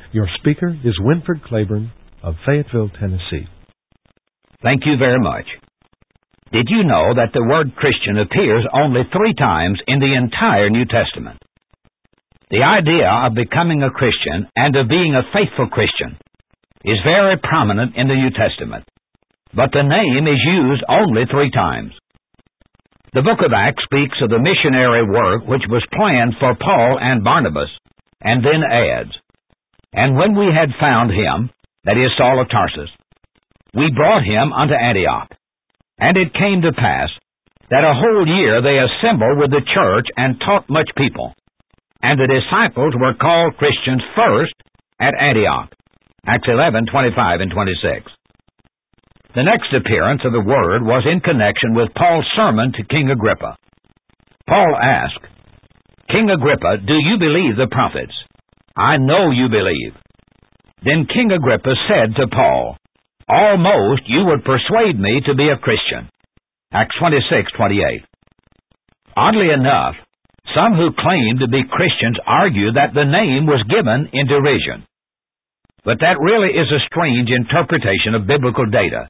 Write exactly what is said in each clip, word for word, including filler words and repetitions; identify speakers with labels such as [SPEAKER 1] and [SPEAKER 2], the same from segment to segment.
[SPEAKER 1] Your speaker is Winford Claiborne of Fayetteville, Tennessee.
[SPEAKER 2] Thank you very much. Did you know that the word Christian appears only three times in the entire New Testament? The idea of becoming a Christian and of being a faithful Christian is very prominent in the New Testament, but the name is used only three times. The book of Acts speaks of the missionary work which was planned for Paul and Barnabas, and then adds, "And when we had found him," that is Saul of Tarsus, "we brought him unto Antioch. And it came to pass that a whole year they assembled with the church and taught much people. And the disciples were called Christians first at Antioch." Acts eleven, twenty-five and twenty-six. The next appearance of the word was in connection with Paul's sermon to King Agrippa. Paul asked, "King Agrippa, do you believe the prophets? I know you believe." Then King Agrippa said to Paul, "Almost you would persuade me to be a Christian." Acts twenty-six, twenty-eight. Oddly enough, some who claim to be Christians argue that the name was given in derision. But that really is a strange interpretation of biblical data.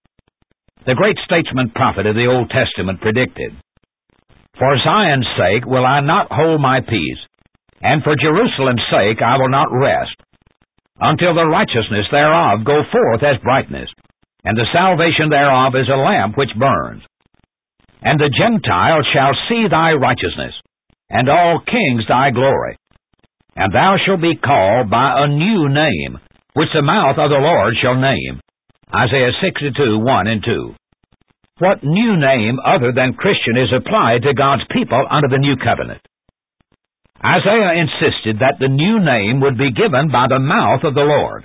[SPEAKER 2] The great statesman prophet of the Old Testament predicted, "For Zion's sake will I not hold my peace, and for Jerusalem's sake I will not rest, until the righteousness thereof go forth as brightness, and the salvation thereof as a lamp which burns. And the Gentiles shall see thy righteousness, and all kings thy glory. And thou shalt be called by a new name, which the mouth of the Lord shall name." Isaiah sixty-two, one and two. What new name other than Christian is applied to God's people under the new covenant? Isaiah insisted that the new name would be given by the mouth of the Lord.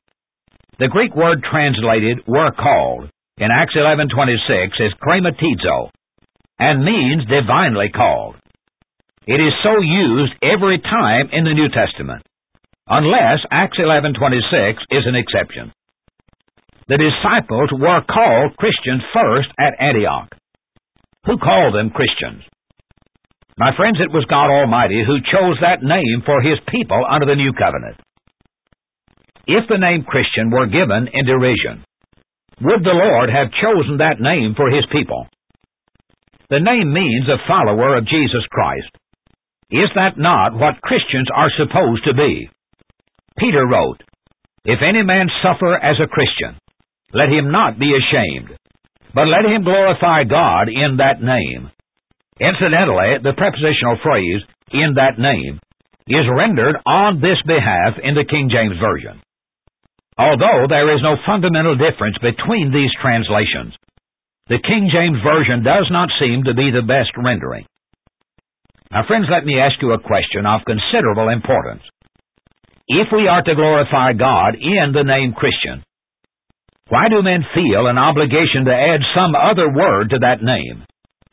[SPEAKER 2] The Greek word translated "were called" in Acts eleven, twenty-six is krematizo, and means divinely called. It is so used every time in the New Testament, unless Acts eleven, twenty-six is an exception. The disciples were called Christians first at Antioch. Who called them Christians? My friends, it was God Almighty who chose that name for His people under the New Covenant. If the name Christian were given in derision, would the Lord have chosen that name for His people? The name means a follower of Jesus Christ. Is that not what Christians are supposed to be? Peter wrote, "If any man suffer as a Christian, let him not be ashamed, but let him glorify God in that name." Incidentally, the prepositional phrase, "in that name," is rendered "on this behalf" in the King James Version. Although there is no fundamental difference between these translations, the King James Version does not seem to be the best rendering. Now, friends, let me ask you a question of considerable importance. If we are to glorify God in the name Christian, why do men feel an obligation to add some other word to that name?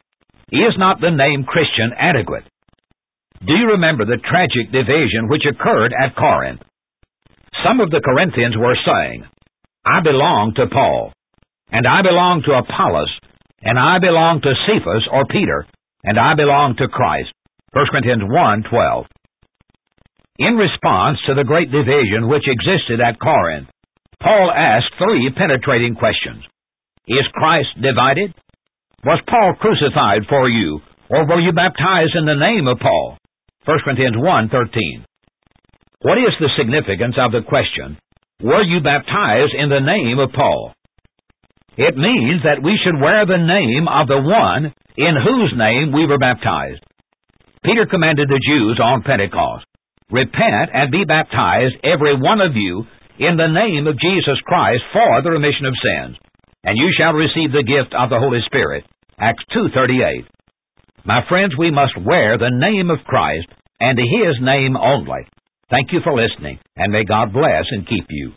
[SPEAKER 2] Is not the name Christian adequate? Do you remember the tragic division which occurred at Corinth? Some of the Corinthians were saying, "I belong to Paul, and I belong to Apollos, and I belong to Cephas or Peter, and I belong to Christ." First Corinthians one, twelve. In response to the great division which existed at Corinth, Paul asked three penetrating questions. Is Christ divided? Was Paul crucified for you, or were you baptized in the name of Paul? First Corinthians one, thirteen. What is the significance of the question, "Were you baptized in the name of Paul?" It means that we should wear the name of the one in whose name we were baptized. Peter commanded the Jews on Pentecost, "Repent and be baptized, every one of you, in the name of Jesus Christ for the remission of sins, and you shall receive the gift of the Holy Spirit." Acts two, thirty-eight. My friends, we must wear the name of Christ and His name only. Thank you for listening, and may God bless and keep you.